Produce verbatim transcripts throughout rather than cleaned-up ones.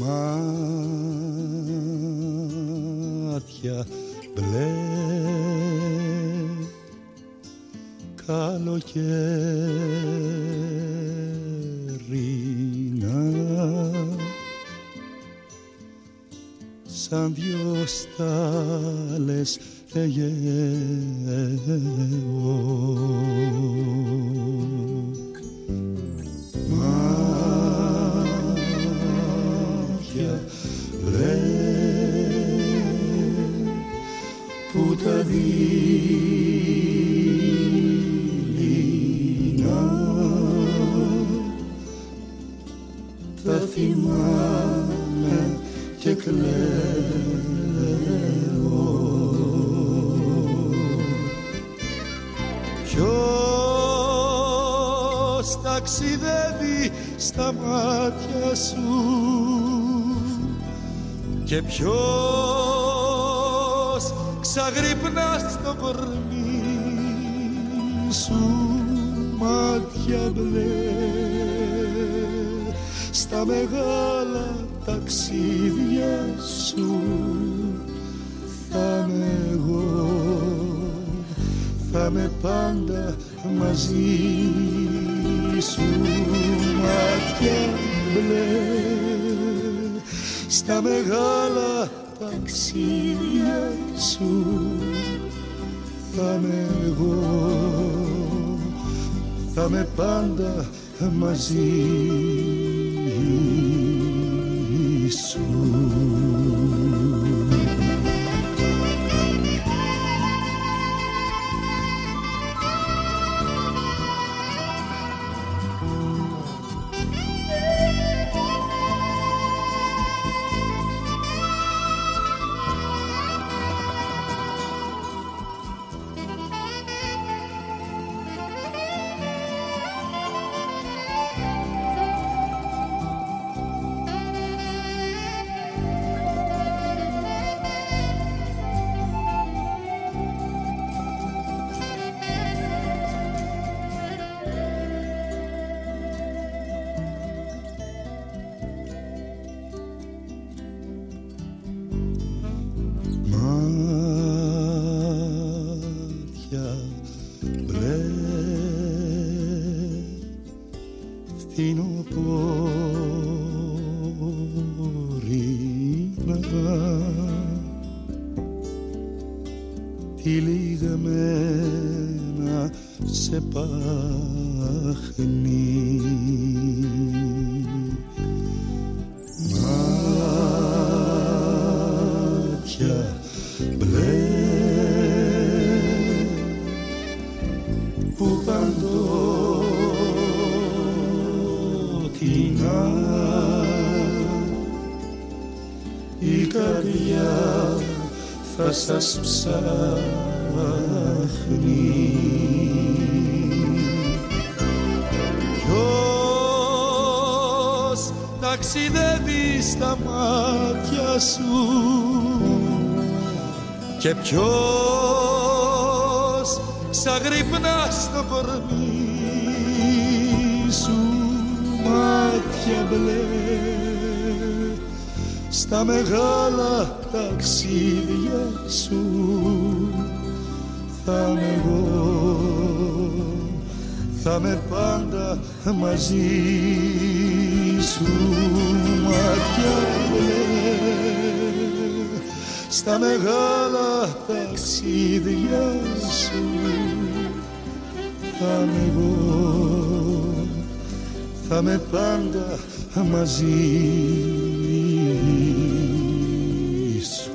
μάτια μπλε καλοκαίρινα, σαν δυο στάλες Αιγαίο. Μάτια μπλε που τα δειλινά τα θυμάμαι και κλαίω. Ποιος ταξιδεύει στα μάτια σου και ποιος ξαγρυπνά στο κορμί σου, μάτια μπλε στα μεγάλα ταξίδια σου θα είμαι εγώ, θα είμαι πάντα μαζί σου. Μάτια μπλε στα μεγάλα ταξίδια σου θα είμαι εγώ, θα είμαι πάντα μαζί σου. Τυλιγμένα σε πάχνη, μάτια μπλε που παντότινα η καρδιά θα σας ψάχνει. Ποιος ταξιδεύει στα μάτια σου και ποιος ξαγρυπνά στο κορμί σου, μάτια μπλε στα μεγάλα ταξίδια σου θα είμαι εγώ, θα είμαι πάντα μαζί σου. Μάτια μπλε στα μεγάλα ταξίδια σου θα είμαι εγώ, θα είμαι πάντα μαζί σου.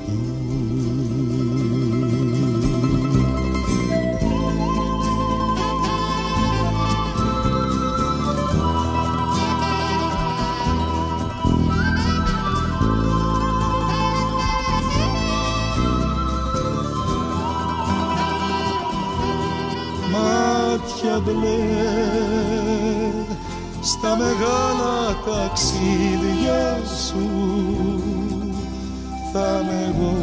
Μάτια μπλε στα μεγάλα ταξίδια σου θα είμαι εγώ,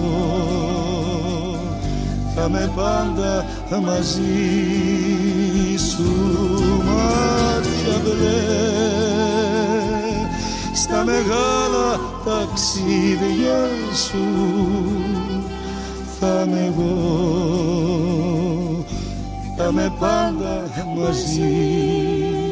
θα είμαι πάντα μαζί σου. Μάτια μπλε στα μεγάλα ταξίδια σου. Θα είμαι εγώ, θα είμαι πάντα μαζί.